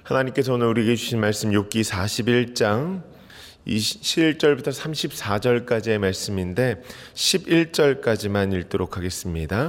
하나님께서 오늘 우리에게 주신 말씀 욥기 41장 21절부터 34절까지의 말씀인데 11절까지만 읽도록 하겠습니다.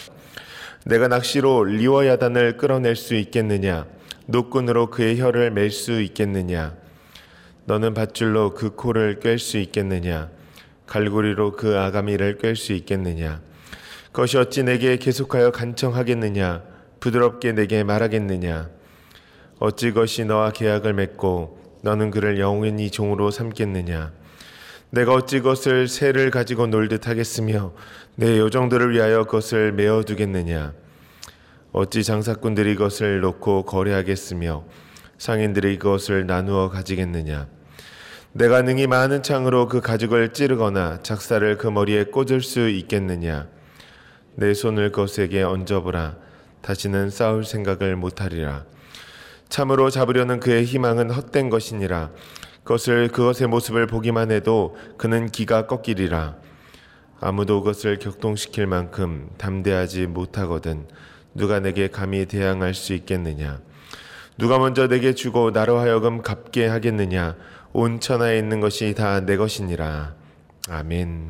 내가 낚시로 리워야단을 끌어낼 수 있겠느냐? 노끈으로 그의 혀를 맬 수 있겠느냐? 너는 밧줄로 그 코를 꿰 수 있겠느냐? 갈고리로 그 아가미를 꿰 수 있겠느냐? 그것이 어찌 내게 계속하여 간청하겠느냐? 부드럽게 내게 말하겠느냐? 어찌 그것이 너와 계약을 맺고 너는 그를 영원히 종으로 삼겠느냐? 내가 어찌 그것을 새를 가지고 놀듯 하겠으며 내 요정들을 위하여 그것을 메어두겠느냐? 어찌 장사꾼들이 그것을 놓고 거래하겠으며 상인들이 그것을 나누어 가지겠느냐? 내가 능히 많은 창으로 그 가죽을 찌르거나 작사를 그 머리에 꽂을 수 있겠느냐? 내 손을 그것에게 얹어보라. 다시는 싸울 생각을 못하리라. 참으로 잡으려는 그의 희망은 헛된 것이니라. 그것의 모습을 보기만 해도 그는 기가 꺾이리라. 아무도 그것을 격동시킬 만큼 담대하지 못하거든 누가 내게 감히 대항할 수 있겠느냐? 누가 먼저 내게 주고 나로 하여금 갚게 하겠느냐? 온 천하에 있는 것이 다 내 것이니라. 아멘.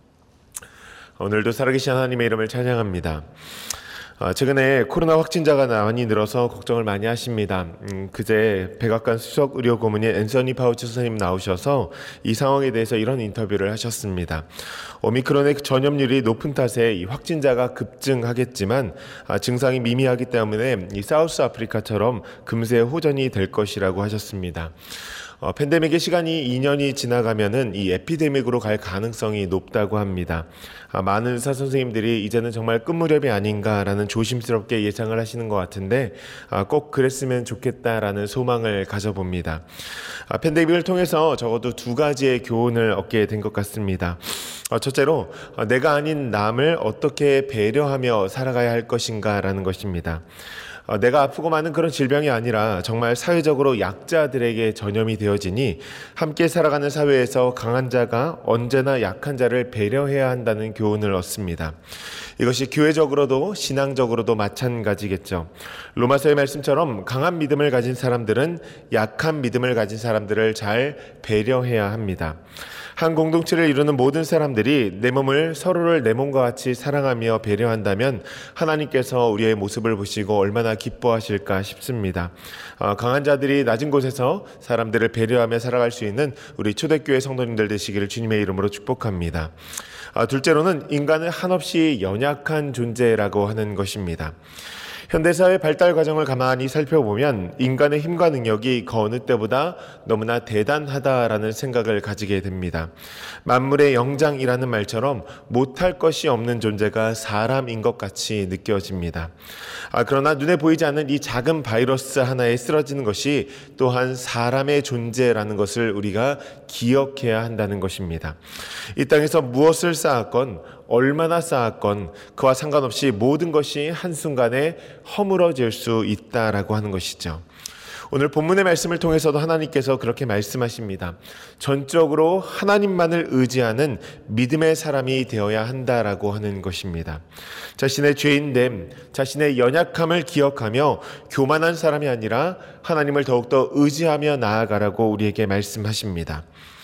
오늘도 살아계신 하나님의 이름을 찬양합니다. 최근에 코로나 확진자가 많이 늘어서 걱정을 많이 하십니다. 그제 백악관 수석 의료고문인 앤서니 파우치 선생님 나오셔서 이 상황에 대해서 이런 인터뷰를 하셨습니다. 오미크론의 전염률이 높은 탓에 이 확진자가 급증하겠지만 증상이 미미하기 때문에 이 사우스 아프리카처럼 금세 호전이 될 것이라고 하셨습니다. 팬데믹의 시간이 2년이 지나가면은 이 에피데믹으로 갈 가능성이 높다고 합니다. 많은 의사 선생님들이 이제는 정말 끝무렵이 아닌가라는 조심스럽게 예상을 하시는 것 같은데 꼭 그랬으면 좋겠다라는 소망을 가져봅니다. 팬데믹을 통해서 적어도 두 가지의 교훈을 얻게 된 것 같습니다. 첫째로 내가 아닌 남을 어떻게 배려하며 살아가야 할 것인가라는 것입니다. 내가 아프고 많은 그런 질병이 아니라 정말 사회적으로 약자들에게 전염이 되어지니 함께 살아가는 사회에서 강한 자가 언제나 약한 자를 배려해야 한다는 교훈을 얻습니다. 이것이 교회적으로도 신앙적으로도 마찬가지겠죠. 로마서의 말씀처럼 강한 믿음을 가진 사람들은 약한 믿음을 가진 사람들을 잘 배려해야 합니다. 한 공동체를 이루는 모든 사람들이 내 몸을 서로를 내 몸과 같이 사랑하며 배려한다면 하나님께서 우리의 모습을 보시고 얼마나 기뻐하실까 싶습니다. 강한 자들이 낮은 곳에서 사람들을 배려하며 살아갈 수 있는 우리 초대교회 성도님들 되시기를 주님의 이름으로 축복합니다. 둘째로는 인간은 한없이 연약한 존재라고 하는 것입니다. 현대사회 발달 과정을 가만히 살펴보면 인간의 힘과 능력이 그 어느 때보다 너무나 대단하다라는 생각을 가지게 됩니다. 만물의 영장이라는 말처럼 못할 것이 없는 존재가 사람인 것 같이 느껴집니다. 그러나 눈에 보이지 않는 이 작은 바이러스 하나에 쓰러지는 것이 또한 사람의 존재라는 것을 우리가 기억해야 한다는 것입니다. 이 땅에서 무엇을 쌓았건 얼마나 쌓았건 그와 상관없이 모든 것이 한순간에 허물어질 수 있다라고 하는 것이죠. 오늘 본문의 말씀을 통해서도 하나님께서 그렇게 말씀하십니다. 전적으로 하나님만을 의지하는 믿음의 사람이 되어야 한다라고 하는 것입니다. 자신의 죄인됨, 자신의 연약함을 기억하며 교만한 사람이 아니라 하나님을 더욱더 의지하며 나아가라고 우리에게 말씀하십니다.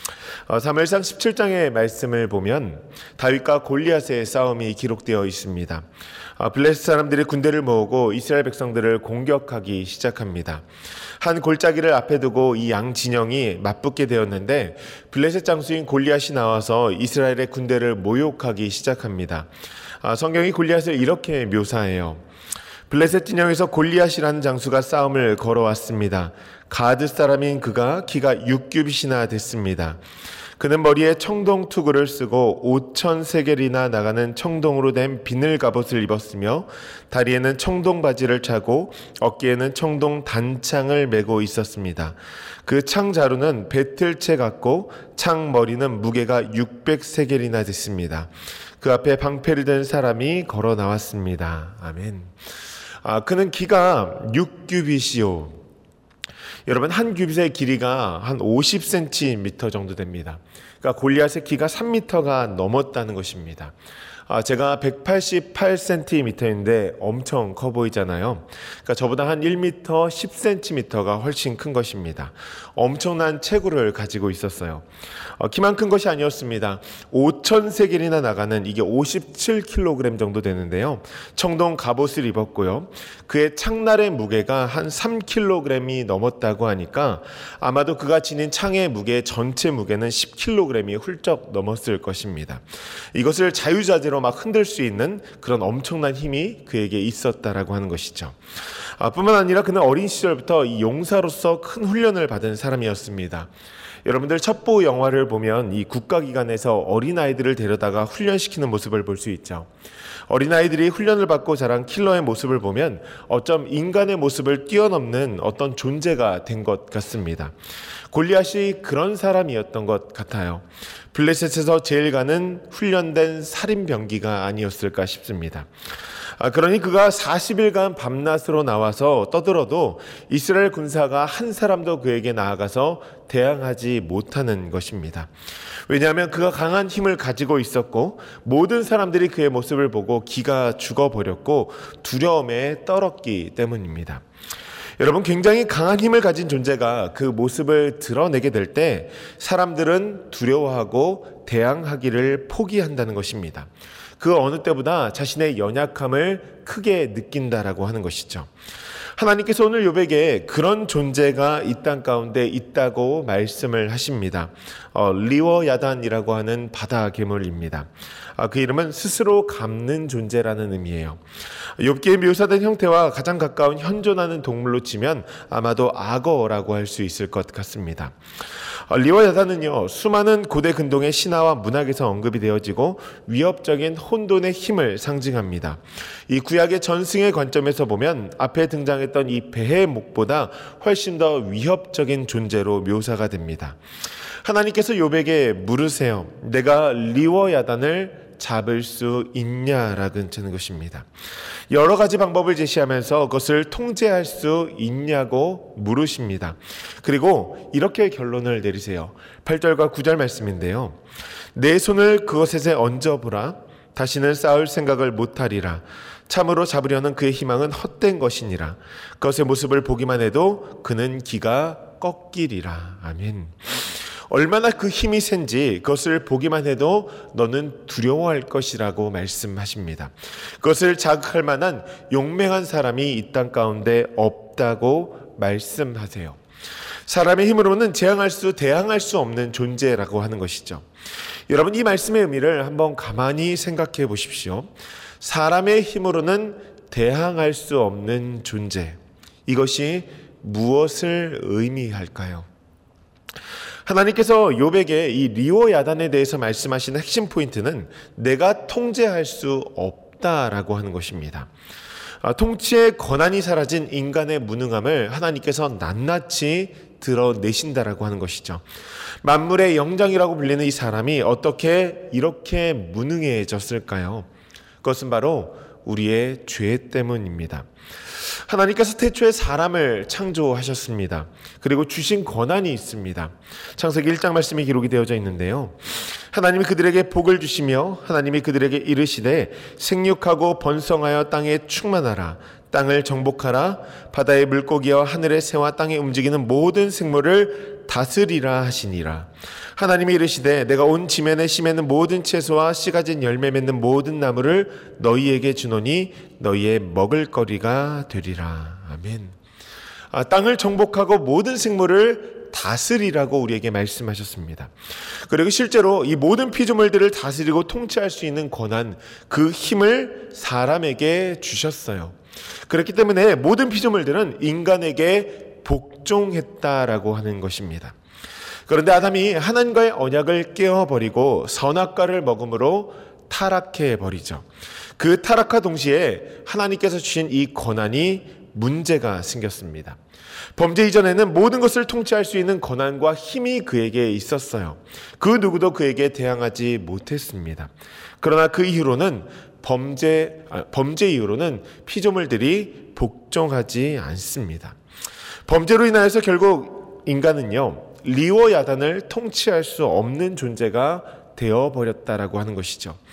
사무엘상 17장의 말씀을 보면 다윗과 골리앗의 싸움이 기록되어 있습니다. 블레셋 사람들이 군대를 모으고 이스라엘 백성들을 공격하기 시작합니다. 한 골짜기를 앞에 두고 이 양 진영이 맞붙게 되었는데 블레셋 장수인 골리앗이 나와서 이스라엘의 군대를 모욕하기 시작합니다. 성경이 골리앗을 이렇게 묘사해요. 블레셋 진영에서 골리앗이라는 장수가 싸움을 걸어왔습니다. 가드 사람인 그가 키가 6규빗이나 됐습니다. 그는 머리에 청동 투구를 쓰고 5,000세겔이나 나가는 청동으로 된 비늘 갑옷을 입었으며 다리에는 청동 바지를 차고 어깨에는 청동 단창을 메고 있었습니다. 그 창 자루는 배틀채 같고 창 머리는 무게가 600세겔이나 됐습니다. 그 앞에 방패를 든 사람이 걸어 나왔습니다. 아멘. 그는 키가 6규빗이요. 여러분, 한 규빗의 길이가 한 50cm 정도 됩니다. 그러니까 골리앗의 키가 3m가 넘었다는 것입니다. 제가 188cm인데 엄청 커 보이잖아요. 그러니까 저보다 한 1m 10cm가 훨씬 큰 것입니다. 엄청난 체구를 가지고 있었어요. 키만 큰 것이 아니었습니다. 5,000세겔이나 나가는 이게 57kg 정도 되는데요. 청동 갑옷을 입었고요. 그의 창날의 무게가 한 3kg이 넘었다고 하니까 아마도 그가 지닌 창의 무게 전체 무게는 10kg이 훌쩍 넘었을 것입니다. 이것을 자유자재로 막 흔들 수 있는 그런 엄청난 힘이 그에게 있었다라고 하는 것이죠. 뿐만 아니라 그는 어린 시절부터 이 용사로서 큰 훈련을 받은 사람이었습니다. 여러분들 첩보 영화를 보면 이 국가기관에서 어린아이들을 데려다가 훈련시키는 모습을 볼 수 있죠. 어린아이들이 훈련을 받고 자란 킬러의 모습을 보면 어쩜 인간의 모습을 뛰어넘는 어떤 존재가 된 것 같습니다. 골리앗이 그런 사람이었던 것 같아요. 블레셋에서 제일 가는 훈련된 살인병기가 아니었을까 싶습니다. 그러니 그가 40일간 밤낮으로 나와서 떠들어도 이스라엘 군사가 한 사람도 그에게 나아가서 대항하지 못하는 것입니다. 왜냐하면 그가 강한 힘을 가지고 있었고 모든 사람들이 그의 모습을 보고 기가 죽어버렸고 두려움에 떨었기 때문입니다. 여러분, 굉장히 강한 힘을 가진 존재가 그 모습을 드러내게 될 때 사람들은 두려워하고 대항하기를 포기한다는 것입니다. 그 어느 때보다 자신의 연약함을 크게 느낀다라고 하는 것이죠. 하나님께서 오늘 욥에게 그런 존재가 이 땅 가운데 있다고 말씀을 하십니다. 리워야단이라고 하는 바다 괴물입니다. 그 이름은 스스로 갚는 존재라는 의미예요. 욥기에 묘사된 형태와 가장 가까운 현존하는 동물로 치면 아마도 악어라고 할 수 있을 것 같습니다. 리워야단은요, 수많은 고대 근동의 신화와 문학에서 언급이 되어지고 위협적인 혼돈의 힘을 상징합니다. 이 구약의 전승의 관점에서 보면 앞에 등장했던 이 배의 목보다 훨씬 더 위협적인 존재로 묘사가 됩니다. 하나님께서 욥에게 물으세요. 내가 리워야단을 잡을 수 있냐라는 것입니다. 여러 가지 방법을 제시하면서 그것을 통제할 수 있냐고 물으십니다. 그리고 이렇게 결론을 내리세요. 8절과 9절 말씀인데요. 내 손을 그것에 얹어보라. 다시는 싸울 생각을 못하리라. 참으로 잡으려는 그의 희망은 헛된 것이니라. 그것의 모습을 보기만 해도 그는 기가 꺾이리라. 아멘. 얼마나 그 힘이 센지 그것을 보기만 해도 너는 두려워할 것이라고 말씀하십니다. 그것을 자극할 만한 용맹한 사람이 이 땅 가운데 없다고 말씀하세요. 사람의 힘으로는 대항할 수 없는 존재라고 하는 것이죠. 여러분, 이 말씀의 의미를 한번 가만히 생각해 보십시오. 사람의 힘으로는 대항할 수 없는 존재. 이것이 무엇을 의미할까요? 하나님께서 욥에게 이 리워야단에 대해서 말씀하시는 핵심 포인트는 내가 통제할 수 없다라고 하는 것입니다. 통치의 권한이 사라진 인간의 무능함을 하나님께서 낱낱이 드러내신다라고 하는 것이죠. 만물의 영장이라고 불리는 이 사람이 어떻게 이렇게 무능해졌을까요? 그것은 바로 우리의 죄 때문입니다. 하나님께서 태초에 사람을 창조하셨습니다. 그리고 주신 권한이 있습니다. 창세기 1장 말씀이 기록이 되어져 있는데요. 하나님이 그들에게 복을 주시며 하나님이 그들에게 이르시되 생육하고 번성하여 땅에 충만하라. 땅을 정복하라. 바다의 물고기와 하늘의 새와 땅에 움직이는 모든 생물을 다스리라 하시니라. 하나님이 이르시되 내가 온 지면에 심에는 모든 채소와 씨 가진 열매 맺는 모든 나무를 너희에게 주노니 너희의 먹을거리가 되리라. 아멘. 땅을 정복하고 모든 생물을 다스리라고 우리에게 말씀하셨습니다. 그리고 실제로 이 모든 피조물들을 다스리고 통치할 수 있는 권한, 그 힘을 사람에게 주셨어요. 그렇기 때문에 모든 피조물들은 인간에게 복종했다라고 하는 것입니다. 그런데 아담이 하나님과의 언약을 깨어버리고 선악과를 먹음으로 타락해버리죠. 그 타락과 동시에 하나님께서 주신 이 권한이 문제가 생겼습니다. 범죄 이전에는 모든 것을 통치할 수 있는 권한과 힘이 그에게 있었어요. 그 누구도 그에게 대항하지 못했습니다. 그러나 그 이후로는 범죄 이후로는 피조물들이 복종하지 않습니다. 범죄로 인하여서 결국 인간은요, 리워야단을 통치할 수 없는 존재가 되어버렸다라고 하는 것이죠.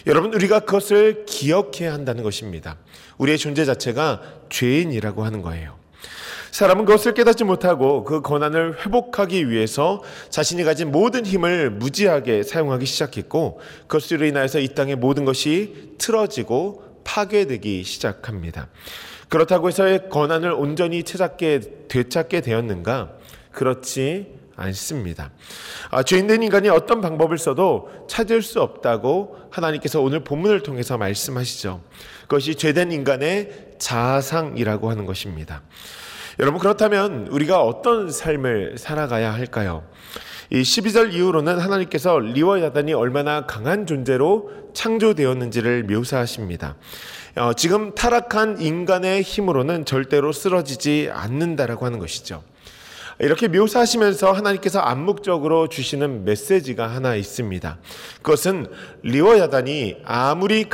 여러분, 우리가 그것을 기억해야 한다는 것입니다. 우리의 존재 자체가 죄인이라고 하는 거예요. 사람은 그것을 깨닫지 못하고 그 권한을 회복하기 위해서 자신이 가진 모든 힘을 무지하게 사용하기 시작했고, 그것으로 인하여서 이 땅의 모든 것이 틀어지고 파괴되기 시작합니다. 그렇다고 해서 권한을 온전히 되찾게 되었는가? 그렇지 않습니다. 죄인된 인간이 어떤 방법을 써도 찾을 수 없다고 하나님께서 오늘 본문을 통해서 말씀하시죠. 그것이 죄된 인간의 자상이라고 하는 것입니다. 여러분, 그렇다면 우리가 어떤 삶을 살아가야 할까요? 이 12절 이후로는 하나님께서 리워야단이 얼마나 강한 존재로 창조되었는지를 묘사하십니다. 지금 타락한 인간의 힘으로는 절대로 쓰러지지 않는다라고 하는 것이죠. 이렇게 묘사하시면서 하나님께서 암묵적으로 주시는 메시지가 하나 있습니다. 그것은 리워야단이 아무리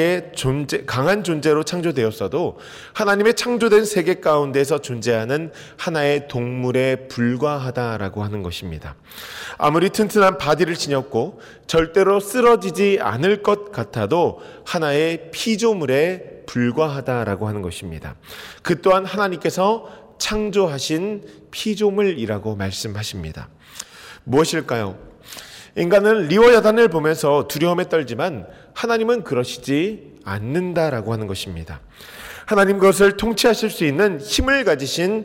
강한 존재로 창조되었어도 하나님의 창조된 세계 가운데서 존재하는 하나의 동물에 불과하다라고 하는 것입니다. 아무리 튼튼한 바디를 지녔고 절대로 쓰러지지 않을 것 같아도 하나의 피조물에 불과하다라고 하는 것입니다. 그 또한 하나님께서 창조하신 피조물이라고 말씀하십니다. 무엇일까요? 인간은 리워야단을 보면서 두려움에 떨지만 하나님은 그러시지 않는다라고 하는 것입니다. 하나님 그것을 통치하실 수 있는 힘을 가지신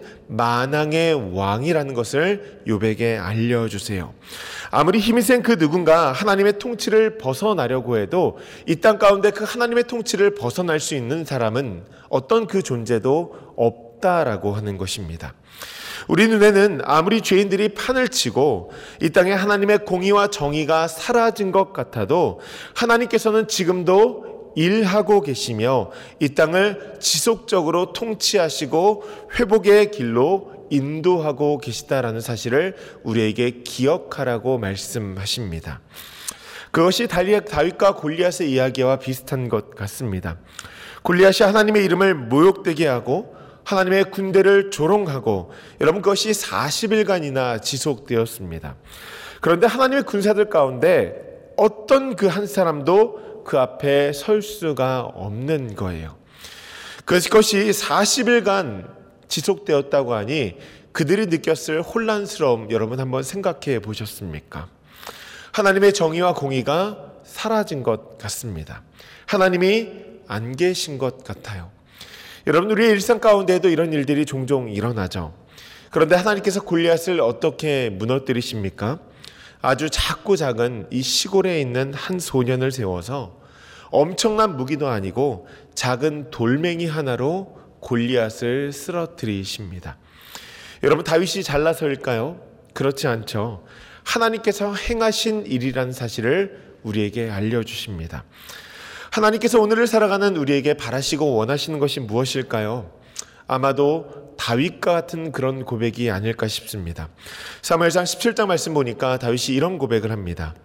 만왕의 왕이라는 것을 욥에게 알려주세요. 아무리 힘이 센 그 누군가 하나님의 통치를 벗어나려고 해도 이 땅 가운데 그 하나님의 통치를 벗어날 수 있는 사람은 어떤 그 존재도 없다라고 하는 것입니다. 우리 눈에는 아무리 죄인들이 판을 치고 이 땅에 하나님의 공의와 정의가 사라진 것 같아도 하나님께서는 지금도 일하고 계시며 이 땅을 지속적으로 통치하시고 회복의 길로 인도하고 계시다라는 사실을 우리에게 기억하라고 말씀하십니다. 그것이 다윗과 골리앗의 이야기와 비슷한 것 같습니다. 골리앗이 하나님의 이름을 모욕되게 하고 하나님의 군대를 조롱하고, 여러분, 그것이 40일간이나 지속되었습니다. 그런데 하나님의 군사들 가운데 어떤 그 한 사람도 그 앞에 설 수가 없는 거예요. 그것이 40일간 지속되었다고 하니 그들이 느꼈을 혼란스러움, 여러분 한번 생각해 보셨습니까? 하나님의 정의와 공의가 사라진 것 같습니다. 하나님이 안 계신 것 같아요. 여러분, 우리의 일상 가운데에도 이런 일들이 종종 일어나죠. 그런데 하나님께서 골리앗을 어떻게 무너뜨리십니까? 아주 작고 작은 이 시골에 있는 한 소년을 세워서 엄청난 무기도 아니고 작은 돌멩이 하나로 골리앗을 쓰러뜨리십니다. 여러분, 다윗이 잘나서일까요? 그렇지 않죠. 하나님께서 행하신 일이라는 사실을 우리에게 알려주십니다. 하나님께서 오늘을 살아가는 우리에게 바라시고 원하시는 것이 무엇일까요? 아마도 다윗과 같은 그런 고백이 아닐까 싶습니다. 사무엘상 17장 말씀 보니까 다윗이 이런 고백을 합니다.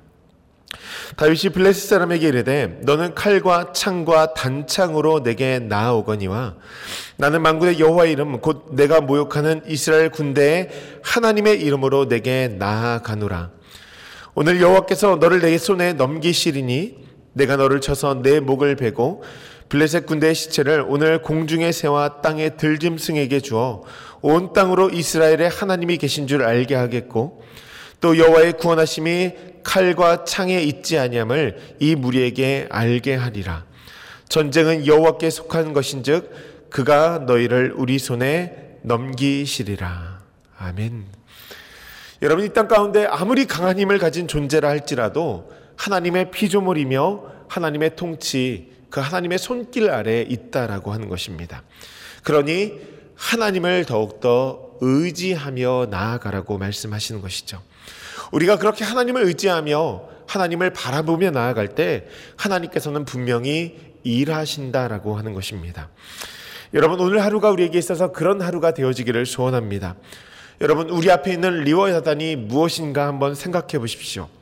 다윗이 블레셋 사람에게 이르되 너는 칼과 창과 단창으로 내게 나아오거니와 나는 만군의 여호와의 이름 곧 내가 모욕하는 이스라엘 군대의 하나님의 이름으로 내게 나아가노라. 오늘 여호와께서 너를 내 손에 넘기시리니 내가 너를 쳐서 내 목을 베고 블레셋 군대의 시체를 오늘 공중의 새와 땅의 들짐승에게 주어 온 땅으로 이스라엘의 하나님이 계신 줄 알게 하겠고 또 여호와의 구원하심이 칼과 창에 있지 아니함을 이 무리에게 알게 하리라. 전쟁은 여호와께 속한 것인즉 그가 너희를 우리 손에 넘기시리라. 아멘. 여러분, 이 땅 가운데 아무리 강한 힘을 가진 존재라 할지라도 하나님의 피조물이며 하나님의 통치, 그 하나님의 손길 아래에 있다라고 하는 것입니다. 그러니 하나님을 더욱더 의지하며 나아가라고 말씀하시는 것이죠. 우리가 그렇게 하나님을 의지하며 하나님을 바라보며 나아갈 때 하나님께서는 분명히 일하신다라고 하는 것입니다. 여러분, 오늘 하루가 우리에게 있어서 그런 하루가 되어지기를 소원합니다. 여러분, 우리 앞에 있는 리워야단이 무엇인가 한번 생각해 보십시오.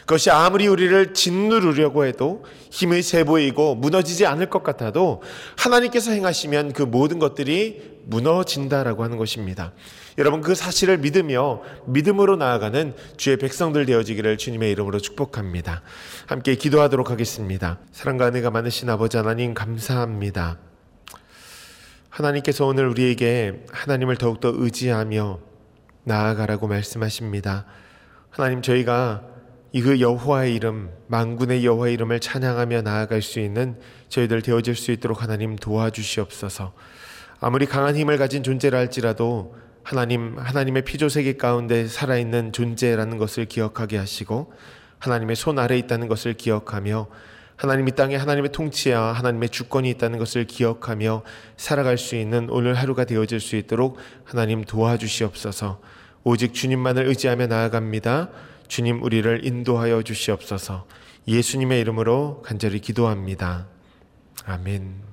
그것이 아무리 우리를 짓누르려고 해도 힘이 세 보이고 무너지지 않을 것 같아도 하나님께서 행하시면 그 모든 것들이 무너진다라고 하는 것입니다. 여러분, 그 사실을 믿으며 믿음으로 나아가는 주의 백성들 되어지기를 주님의 이름으로 축복합니다. 함께 기도하도록 하겠습니다. 사랑과 은혜가 많으신 아버지 하나님, 감사합니다. 하나님께서 오늘 우리에게 하나님을 더욱더 의지하며 나아가라고 말씀하십니다. 하나님, 저희가 그 여호와의 이름, 만군의 여호와의 이름을 찬양하며 나아갈 수 있는 저희들 되어질 수 있도록 하나님 도와주시옵소서. 아무리 강한 힘을 가진 존재라 할지라도 하나님의 피조세계 가운데 살아있는 존재라는 것을 기억하게 하시고 하나님의 손 아래에 있다는 것을 기억하며 하나님 이 땅에 하나님의 통치와 하나님의 주권이 있다는 것을 기억하며 살아갈 수 있는 오늘 하루가 되어질 수 있도록 하나님 도와주시옵소서. 오직 주님만을 의지하며 나아갑니다. 주님, 우리를 인도하여 주시옵소서. 예수님의 이름으로 간절히 기도합니다. 아멘.